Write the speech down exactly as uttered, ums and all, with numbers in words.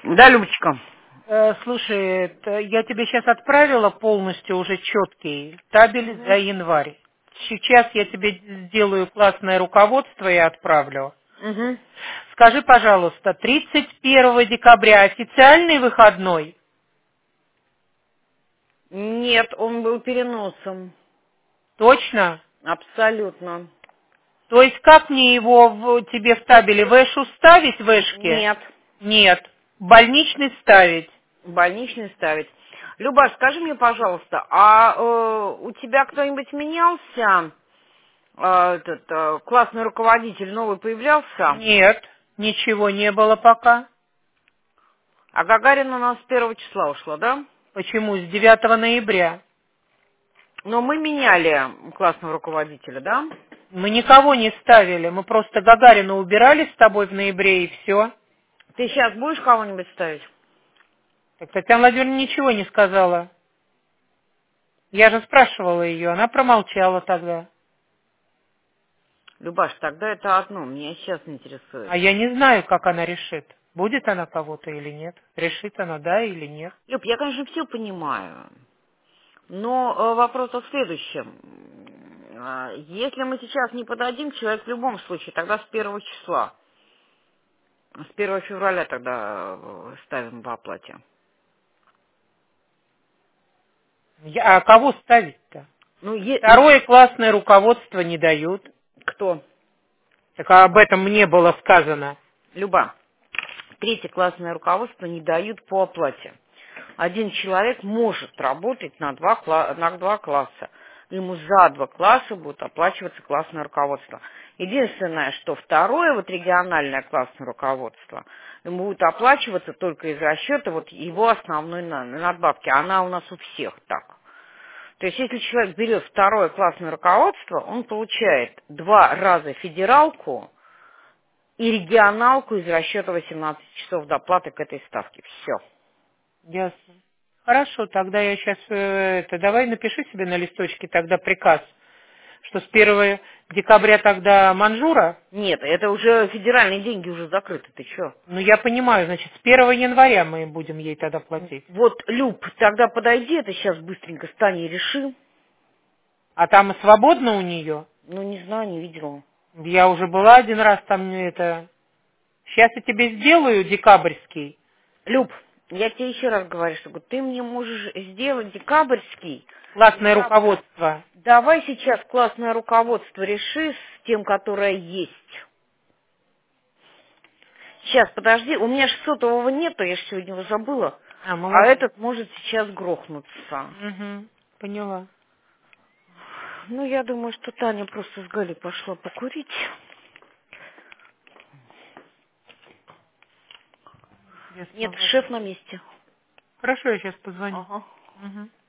Да, Любочка. Э, слушай, это я тебе сейчас отправила полностью уже четкий табель Угу. за январь. Сейчас я тебе сделаю классное руководство и отправлю. Угу. Скажи, пожалуйста, тридцать первого декабря официальный выходной? Нет, он был переносом. Точно? Абсолютно. То есть как мне его в, тебе в табеле Вэшу ставить, Вэшки? Нет. Нет. Больничный ставить. Больничный ставить. Люба, скажи мне, пожалуйста, а э, у тебя кто-нибудь менялся? Э, этот э, классный руководитель новый появлялся? Нет, ничего не было пока. А Гагарина у нас с первого числа ушла, да? Почему? С девятого ноября. Но мы меняли классного руководителя, да? Мы никого не ставили, мы просто Гагарина убирали с тобой в ноябре и все. Ты сейчас будешь кого-нибудь ставить? Так Татьяна Владимировна ничего не сказала. Я же спрашивала ее, она промолчала тогда. Любаш, тогда это одно, меня сейчас интересует. А я не знаю, как она решит. Будет она кого-то или нет. Решит она, да или нет. Люб, я, конечно, все понимаю. Но э, вопрос в следующем. А, Если мы сейчас не подадим, человек в любом случае, тогда с первого числа. С первого февраля тогда э, ставим по оплате. Я- а кого ставить-то? Ну, е- Второе классное руководство не дают. кто? Так а об этом мне было сказано. Люба. Третье классное руководство не дают по оплате. Один человек может работать на два, кла- на два класса. Ему за два класса будет оплачиваться классное руководство. Единственное, что второе, вот региональное классное руководство, ему будет оплачиваться только из расчета вот его основной на- надбавки. Она у нас у всех так. То есть, если человек берет второе классное руководство, он получает два раза федералку и регионалку из расчета восемнадцати часов доплаты к этой ставке. Все. Ясно. Хорошо, тогда я сейчас, это, давай напиши себе на листочке тогда приказ, что с первого декабря тогда манжура. Нет, это уже федеральные деньги уже закрыты. Ты что? Ну, я понимаю, значит, с первого января мы будем ей тогда платить. Вот, Люб, тогда подойди, это сейчас быстренько стань и реши. А там и свободно у нее. Ну, не знаю, не видела. Я уже была один раз там, это... Сейчас я тебе сделаю декабрьский. Люб, я тебе еще раз говорю, что ты мне можешь сделать декабрьский. Классное Я... руководство. Давай сейчас классное руководство реши с тем, которое есть. Сейчас, подожди, у меня же сотового нету, я же сегодня его забыла. А, А молодец. этот может сейчас грохнуться. Угу, поняла. Ну, я думаю, что Таня просто с Галей пошла покурить. Ясно, Нет, ладно. шеф на месте. Хорошо, я сейчас позвоню. Ага. Угу.